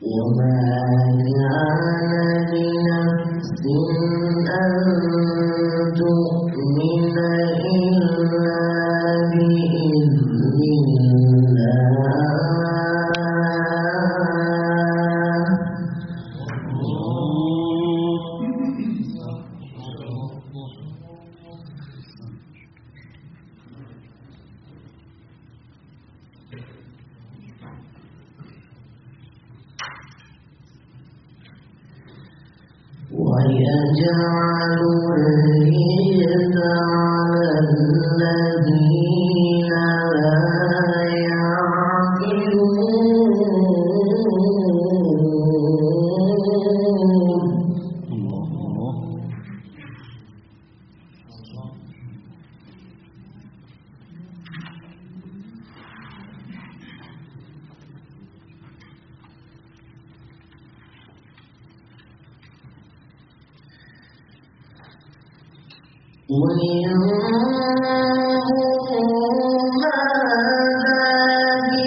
وما كان لنفس أن تؤمن إلا بإذن ويجعل الرجس على الذين لا قل انظروا ماذا في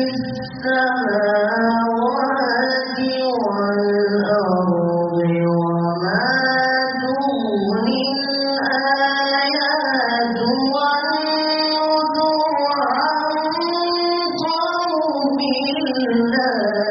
السماوات والأرض وما تغني الآيات والنذر عن قوم لا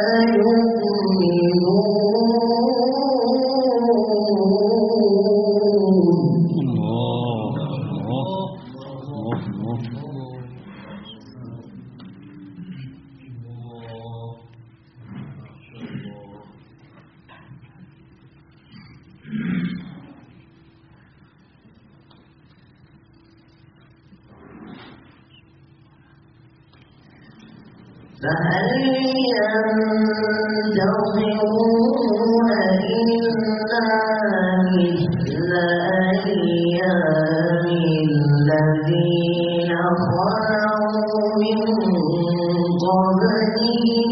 فهل ينتظرون إلا مثل أيام الذين خلوا من قبلهم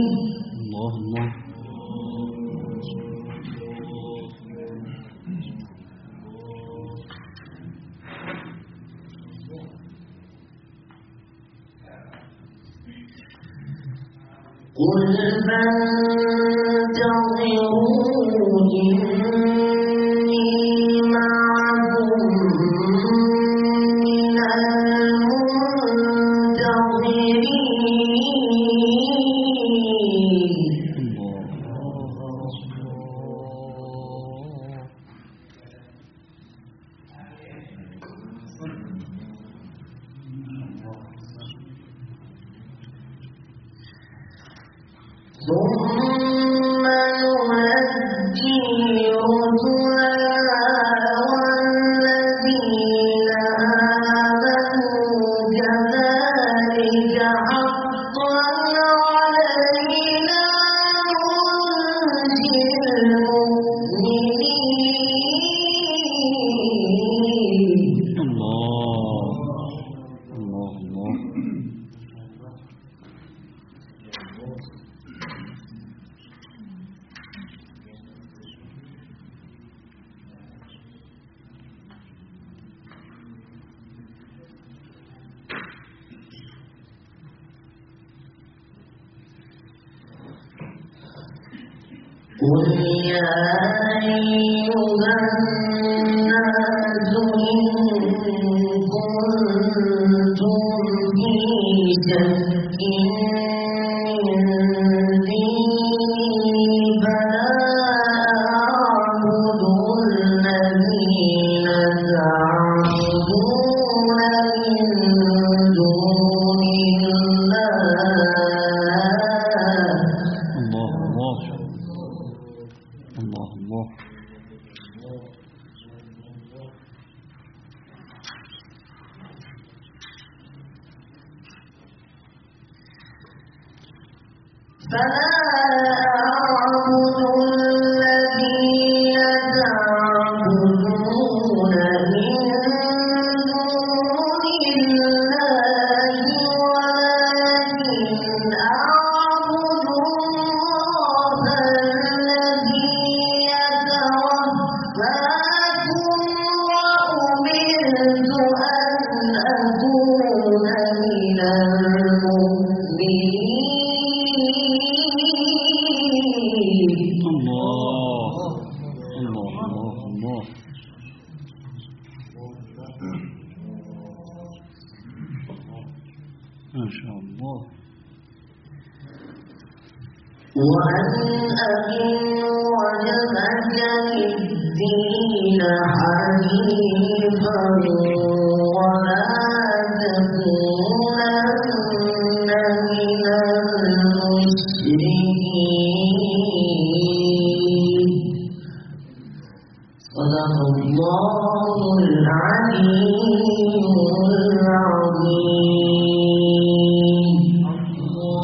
قل فانتظروا إني معكم من المنتظرين ثم ننجي رسلنا والذين آمنوا كذلك حقا علينا ننجي المؤمنين. قل يا أيها الناس إن كنتم في شك من ديني فلا أعبد الذين تعبدون من دون الله فلا أعبد الذين تعبدون من دون الله ولكن أعبد الله الذي يتوفاكم وأمرت أن أكون من المؤمنين. وأن أقم وجهك للدين حنيفا ولا تكونن من المشركين. صدق الله العلي